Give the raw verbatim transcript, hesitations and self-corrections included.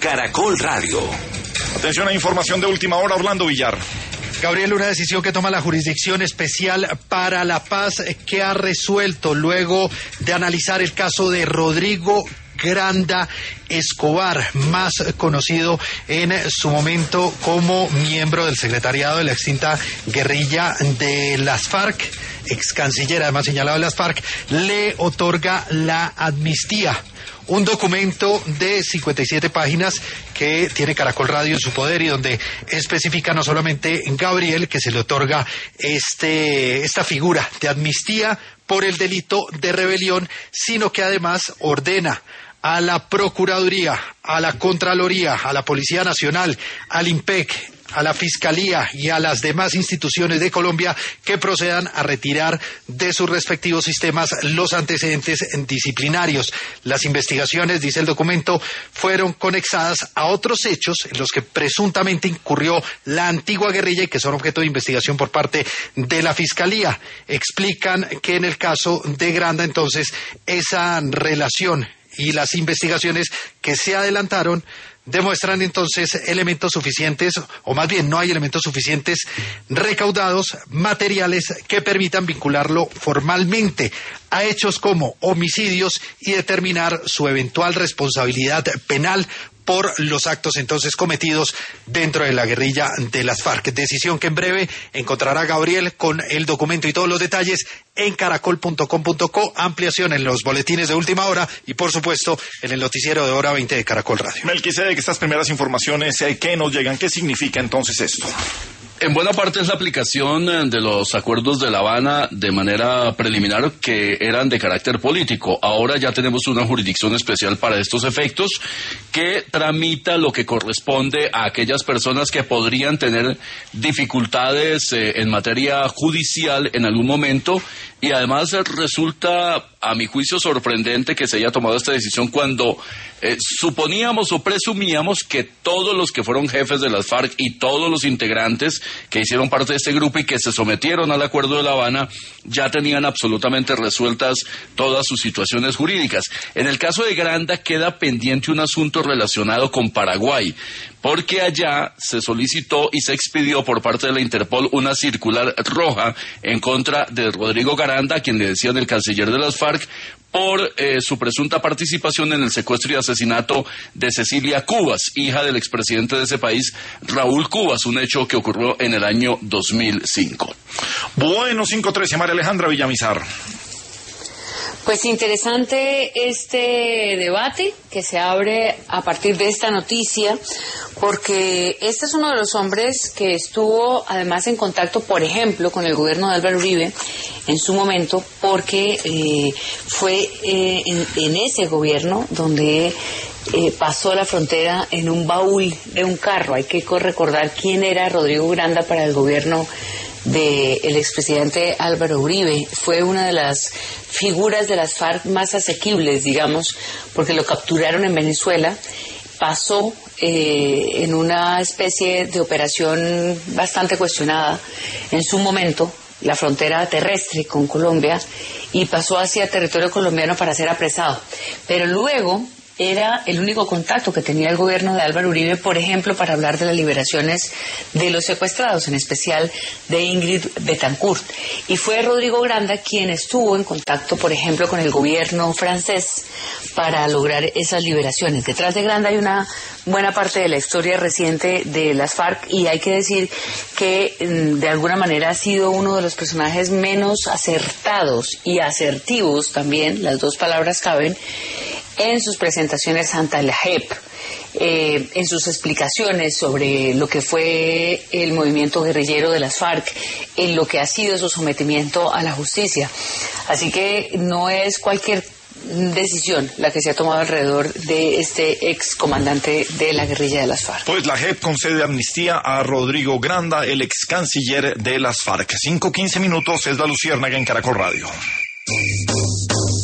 Caracol Radio. Atención a información de última hora, Orlando Villar. Gabriel, una decisión que toma la Jurisdicción Especial para la Paz que ha resuelto luego de analizar el caso de Rodrigo Granda Escobar, más conocido en su momento como miembro del secretariado de la extinta guerrilla de las FARC, ex canciller además señalado de las FARC, le otorga la amnistía. Un documento de cincuenta y siete páginas que tiene Caracol Radio en su poder y donde especifica no solamente Gabriel que se le otorga este esta figura de amnistía por el delito de rebelión, sino que además ordena a la Procuraduría, a la Contraloría, a la Policía Nacional, al IMPEC, a la Fiscalía y a las demás instituciones de Colombia que procedan a retirar de sus respectivos sistemas los antecedentes disciplinarios. Las investigaciones, dice el documento, fueron conexadas a otros hechos en los que presuntamente incurrió la antigua guerrilla y que son objeto de investigación por parte de la Fiscalía. Explican que en el caso de Granda, entonces, esa relación y las investigaciones que se adelantaron demuestran entonces elementos suficientes, o más bien no hay elementos suficientes recaudados, materiales que permitan vincularlo formalmente a hechos como homicidios y determinar su eventual responsabilidad penal por los actos entonces cometidos dentro de la guerrilla de las FARC. Decisión que en breve encontrará Gabriel con el documento y todos los detalles en caracol punto com punto co, ampliación en los boletines de última hora y por supuesto en el noticiero de hora veinte de Caracol Radio. Melquisedec, estas primeras informaciones, ¿qué nos llegan? ¿Qué significa entonces esto? En buena parte es la aplicación de los acuerdos de La Habana de manera preliminar que eran de carácter político. Ahora ya tenemos una jurisdicción especial para estos efectos que tramita lo que corresponde a aquellas personas que podrían tener dificultades eh, en materia judicial en algún momento y además resulta, a mi juicio, sorprendente que se haya tomado esta decisión cuando eh, suponíamos o presumíamos que todos los que fueron jefes de las FARC y todos los integrantes que hicieron parte de este grupo y que se sometieron al Acuerdo de La Habana ya tenían absolutamente resueltas todas sus situaciones jurídicas. En el caso de Granda queda pendiente un asunto relacionado con Paraguay, porque allá se solicitó y se expidió por parte de la Interpol una circular roja en contra de Rodrigo Granda, a quien le decían el canciller de las FARC, por eh, su presunta participación en el secuestro y asesinato de Cecilia Cubas, hija del expresidente de ese país, Raúl Cubas, un hecho que ocurrió en el año dos mil cinco. Bueno, cinco trece, María Alejandra Villamizar. Pues interesante este debate que se abre a partir de esta noticia, porque este es uno de los hombres que estuvo además en contacto, por ejemplo, con el gobierno de Álvaro Uribe en su momento, porque eh, fue eh, en, en ese gobierno donde eh, pasó la frontera en un baúl de un carro. Hay que recordar quién era Rodrigo Granda para el gobierno del expresidente Álvaro Uribe. Fue una de las figuras de las FARC más asequibles, digamos, porque lo capturaron en Venezuela, pasó eh, en una especie de operación bastante cuestionada en su momento, la frontera terrestre con Colombia, y pasó hacia territorio colombiano para ser apresado. Pero luego era el único contacto que tenía el gobierno de Álvaro Uribe, por ejemplo, para hablar de las liberaciones de los secuestrados, en especial de Ingrid Betancourt. Y fue Rodrigo Granda quien estuvo en contacto, por ejemplo, con el gobierno francés para lograr esas liberaciones. Detrás de Granda hay una buena parte de la historia reciente de las FARC y hay que decir que de alguna manera ha sido uno de los personajes menos acertados y asertivos también, las dos palabras caben, en sus presentaciones ante la J E P, eh, en sus explicaciones sobre lo que fue el movimiento guerrillero de las FARC, en lo que ha sido su sometimiento a la justicia. Así que no es cualquier decisión la que se ha tomado alrededor de este ex comandante de la guerrilla de las FARC. Pues la J E P concede amnistía a Rodrigo Granda, el ex canciller de las FARC. cinco quince minutos, es la Luciérnaga en Caracol Radio.